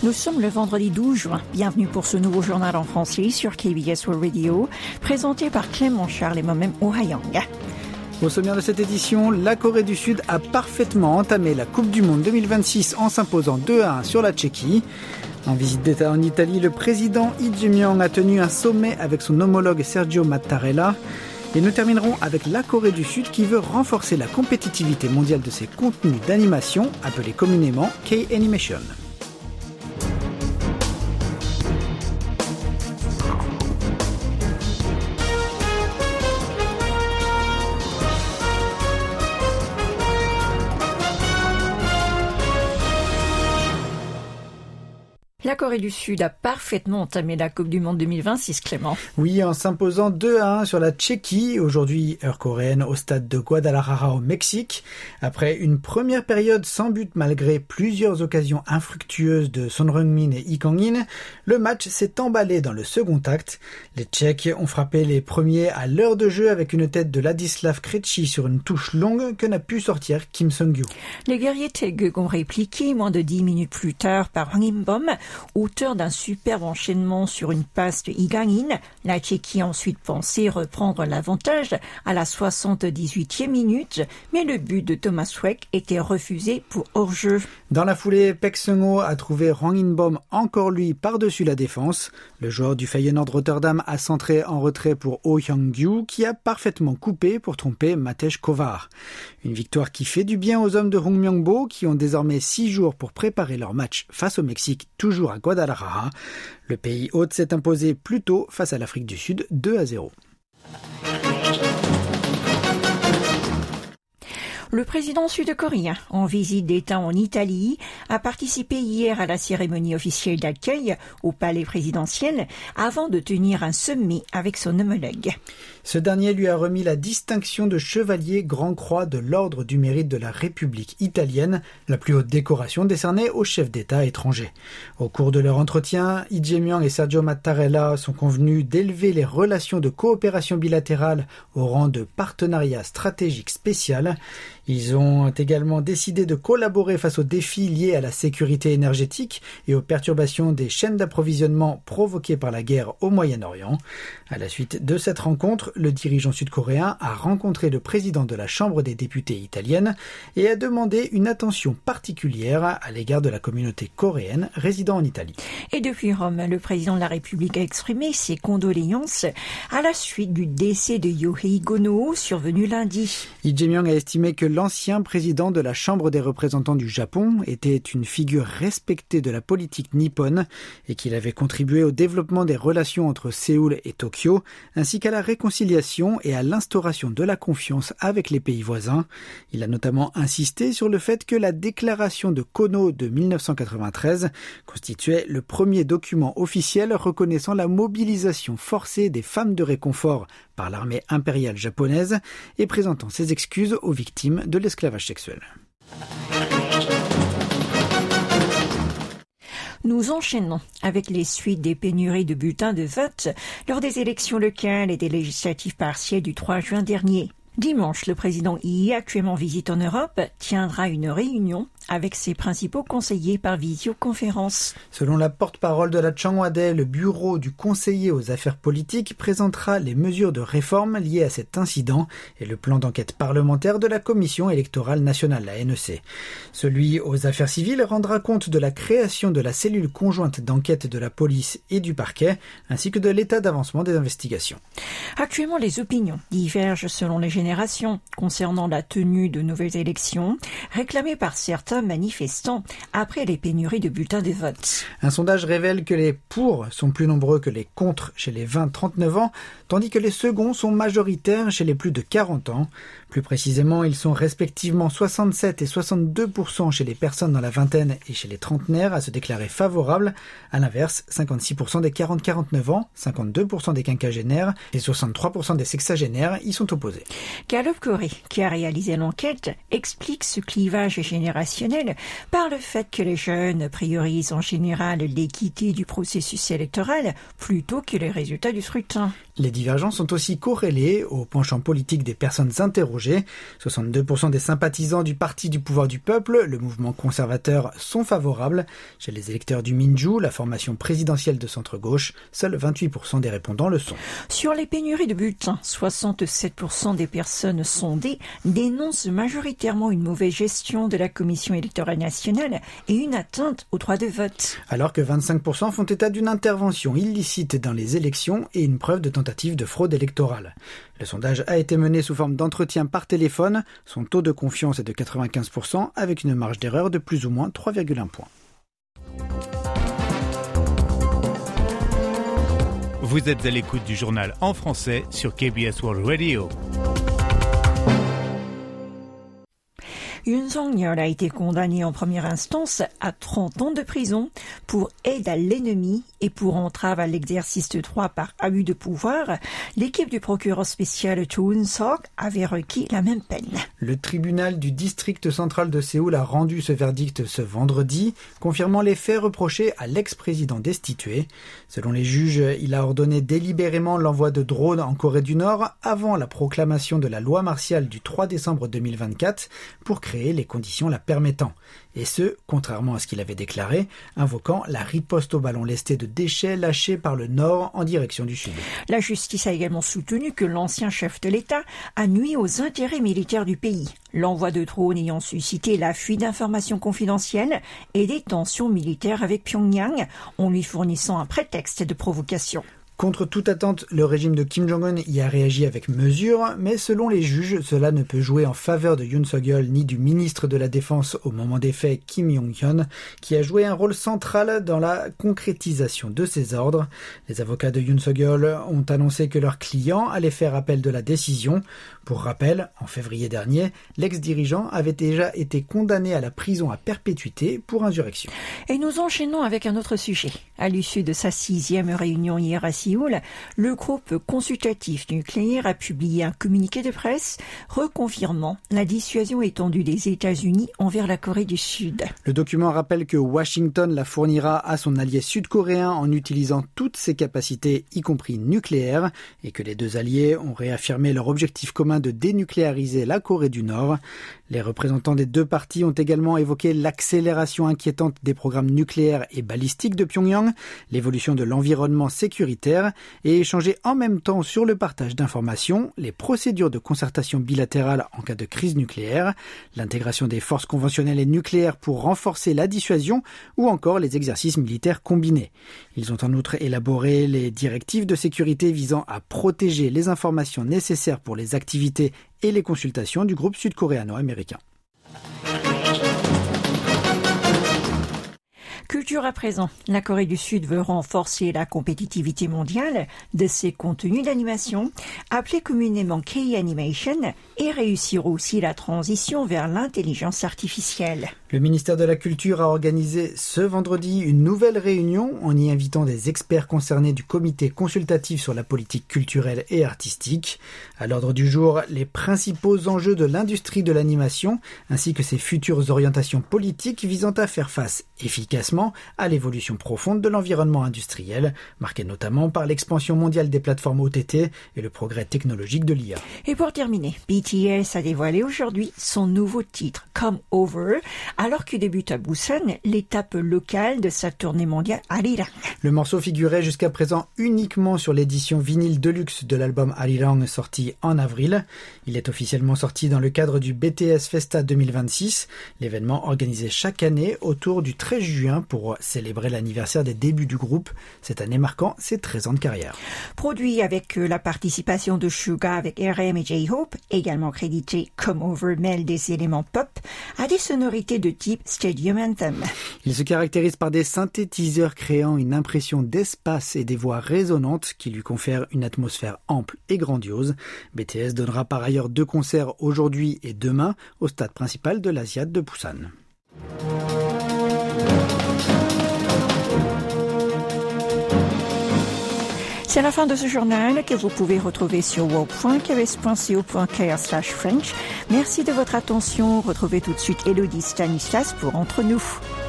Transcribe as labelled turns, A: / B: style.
A: Nous sommes le vendredi 12 juin. Bienvenue pour ce nouveau journal en français sur KBS World Radio, présenté par Clément Charles et moi-même Ohayang.
B: Au sommaire de cette édition, la Corée du Sud a parfaitement entamé la Coupe du Monde 2026 en s'imposant 2-1 sur la Tchéquie. En visite d'État en Italie, le président Lee Jae-myung a tenu un sommet avec son homologue Sergio Mattarella. Et nous terminerons avec la Corée du Sud qui veut renforcer la compétitivité mondiale de ses contenus d'animation, appelés communément K-Animation.
A: La Corée du Sud a parfaitement entamé la Coupe du Monde 2026, Clément.
B: Oui, en s'imposant 2-1 sur la Tchéquie, aujourd'hui heure coréenne au stade de Guadalajara au Mexique. Après une première période sans but malgré plusieurs occasions infructueuses de Son Heung-min et Lee Kang-in, le match s'est emballé dans le second acte. Les Tchèques ont frappé les premiers à l'heure de jeu avec une tête de Ladislav Krejci sur une touche longue que n'a pu sortir Kim Sung-gyu.
A: Les guerriers Taeguk ont répliqué moins de 10 minutes plus tard par Hwang In-bom, auteur d'un superbe enchaînement sur une passe de Lee Kang-in. La Tchéquie a ensuite pensé reprendre l'avantage à la 78e minute, mais le but de Thomas Weck était refusé pour hors-jeu.
B: Dans la foulée, Paek Seung-ho a trouvé Hwang In-bom encore lui par-dessus la défense. Le joueur du Feyenoord Rotterdam a centré en retrait pour Oh Hyung-gyu qui a parfaitement coupé pour tromper Matej Kovar. Une victoire qui fait du bien aux hommes de Hong Myung-bo qui ont désormais 6 jours pour préparer leur match face au Mexique, toujours à Guadalajara. Le pays hôte s'est imposé plus tôt face à l'Afrique du Sud 2-0.
A: Le président sud-coréen, en visite d'État en Italie, a participé hier à la cérémonie officielle d'accueil au palais présidentiel avant de tenir un sommet avec son homologue.
B: Ce dernier lui a remis la distinction de chevalier Grand Croix de l'Ordre du Mérite de la République italienne, la plus haute décoration décernée aux chefs d'État étrangers. Au cours de leur entretien, Lee Jae-myung et Sergio Mattarella sont convenus d'élever les relations de coopération bilatérale au rang de partenariat stratégique spécial. Ils ont également décidé de collaborer face aux défis liés à la sécurité énergétique et aux perturbations des chaînes d'approvisionnement provoquées par la guerre au Moyen-Orient. À la suite de cette rencontre, le dirigeant sud-coréen a rencontré le président de la Chambre des députés italienne et a demandé une attention particulière à l'égard de la communauté coréenne résidant en Italie.
A: Et depuis Rome, le président de la République a exprimé ses condoléances à la suite du décès de Yohei Kono survenu lundi.
B: Lee Jae-myung a estimé que l'ancien président de la Chambre des représentants du Japon était une figure respectée de la politique nippone et qu'il avait contribué au développement des relations entre Séoul et Tokyo, ainsi qu'à la réconciliation et à l'instauration de la confiance avec les pays voisins. Il a notamment insisté sur le fait que la déclaration de Kono de 1993 constituait le premier document officiel reconnaissant la mobilisation forcée des femmes de réconfort par l'armée impériale japonaise et présentant ses excuses aux victimes de l'esclavage sexuel.
A: Nous enchaînons avec les suites des pénuries de bulletins de vote lors des élections locales et des législatives partielles du 3 juin dernier. Dimanche, le président Lee, actuellement en visite en Europe, tiendra une réunion avec ses principaux conseillers par visioconférence.
B: Selon la porte-parole de la Changwade, le bureau du conseiller aux affaires politiques présentera les mesures de réforme liées à cet incident et le plan d'enquête parlementaire de la Commission électorale nationale, la NEC. Celui aux affaires civiles rendra compte de la création de la cellule conjointe d'enquête de la police et du parquet, ainsi que de l'état d'avancement des investigations.
A: Actuellement, les opinions divergent selon les générations concernant la tenue de nouvelles élections, réclamées par certains manifestants après les pénuries de bulletins de vote.
B: Un sondage révèle que les pour sont plus nombreux que les contre chez les 20-39 ans, tandis que les seconds sont majoritaires chez les plus de 40 ans. Plus précisément, ils sont respectivement 67 et 62% chez les personnes dans la vingtaine et chez les trentenaires à se déclarer favorables. À l'inverse, 56% des 40-49 ans, 52% des quinquagénaires et 63% des sexagénaires y sont opposés.
A: Gallup Corée, qui a réalisé l'enquête, explique ce clivage générationnel par le fait que les jeunes priorisent en général l'équité du processus électoral plutôt que les résultats du scrutin.
B: Les divergences sont aussi corrélées au penchant politique des personnes interrogées. 62% des sympathisants du Parti du pouvoir du peuple, le mouvement conservateur, sont favorables. Chez les électeurs du Minju, la formation présidentielle de centre-gauche, seuls 28% des répondants le sont.
A: Sur les pénuries de bulletins, 67% des personnes sondées dénoncent majoritairement une mauvaise gestion de la Commission électorale nationale et une atteinte au droit de vote.
B: Alors que 25% font état d'une intervention illicite dans les élections et une preuve de tentative de fraude électorale. Le sondage a été mené sous forme d'entretien par téléphone. Son taux de confiance est de 95% avec une marge d'erreur de plus ou moins 3,1 points.
C: Vous êtes à l'écoute du journal en français sur KBS World Radio.
A: Yoon Song-yeol a été condamné en première instance à 30 ans de prison pour aide à l'ennemi et pour entrave à l'exercice de droit par abus de pouvoir. L'équipe du procureur spécial Cho Eun-seok avait requis la même peine.
B: Le tribunal du district central de Séoul a rendu ce verdict ce vendredi, confirmant les faits reprochés à l'ex-président destitué. Selon les juges, il a ordonné délibérément l'envoi de drones en Corée du Nord avant la proclamation de la loi martiale du 3 décembre 2024 pour créer les conditions la permettant. Et ce, contrairement à ce qu'il avait déclaré, invoquant la riposte au ballon lesté de déchets lâchés par le Nord en direction du Sud.
A: La justice a également soutenu que l'ancien chef de l'État a nui aux intérêts militaires du pays, l'envoi de drones ayant suscité la fuite d'informations confidentielles et des tensions militaires avec Pyongyang, en lui fournissant un prétexte de provocation.
B: Contre toute attente, le régime de Kim Jong-un y a réagi avec mesure, mais selon les juges, cela ne peut jouer en faveur de Yoon Suk-yeol ni du ministre de la Défense au moment des faits, Kim Yong-hyun, qui a joué un rôle central dans la concrétisation de ces ordres. Les avocats de Yoon Suk-yeol ont annoncé que leur client allait faire appel de la décision. Pour rappel, en février dernier, l'ex-dirigeant avait déjà été condamné à la prison à perpétuité pour insurrection.
A: Et nous enchaînons avec un autre sujet. À l'issue de sa 6e réunion hier à Séoul, le groupe consultatif nucléaire a publié un communiqué de presse reconfirmant la dissuasion étendue des États-Unis envers la Corée du Sud.
B: Le document rappelle que Washington la fournira à son allié sud-coréen en utilisant toutes ses capacités, y compris nucléaires, et que les deux alliés ont réaffirmé leur objectif commun de dénucléariser la Corée du Nord. Les représentants des deux parties ont également évoqué l'accélération inquiétante des programmes nucléaires et balistiques de Pyongyang, l'évolution de l'environnement sécuritaire et échangé en même temps sur le partage d'informations, les procédures de concertation bilatérale en cas de crise nucléaire, l'intégration des forces conventionnelles et nucléaires pour renforcer la dissuasion ou encore les exercices militaires combinés. Ils ont en outre élaboré les directives de sécurité visant à protéger les informations nécessaires pour les activités et les consultations du groupe sud-coréano-américain.
A: Culture à présent. La Corée du Sud veut renforcer la compétitivité mondiale de ses contenus d'animation, appelés communément K-Animation, et réussir aussi la transition vers l'intelligence artificielle.
B: Le ministère de la Culture a organisé ce vendredi une nouvelle réunion en y invitant des experts concernés du comité consultatif sur la politique culturelle et artistique. À l'ordre du jour, les principaux enjeux de l'industrie de l'animation ainsi que ses futures orientations politiques visant à faire face efficacement à l'évolution profonde de l'environnement industriel, marqué notamment par l'expansion mondiale des plateformes OTT et le progrès technologique de l'IA.
A: Et pour terminer, BTS a dévoilé aujourd'hui son nouveau titre, Come Over, alors que débute à Busan l'étape locale de sa tournée mondiale Arirang.
B: Le morceau figurait jusqu'à présent uniquement sur l'édition vinyle deluxe de l'album Arirang sorti en avril. Il est officiellement sorti dans le cadre du BTS Festa 2026, l'événement organisé chaque année autour du 13 juin pour célébrer l'anniversaire des débuts du groupe, cette année marquant ses 13 ans de carrière.
A: Produit avec la participation de Suga avec RM et J-Hope, également crédité Come Over mêle des éléments pop à des sonorités de type Stadium Anthem.
B: Il se caractérise par des synthétiseurs créant une impression d'espace et des voix résonantes qui lui confèrent une atmosphère ample et grandiose. BTS donnera par ailleurs 2 concerts aujourd'hui et demain au stade principal de l'Asiade de Busan.
A: C'est la fin de ce journal que vous pouvez retrouver sur world.kbs.co.kr/French. Merci de votre attention. Retrouvez tout de suite Elodie Stanislas pour Entre nous.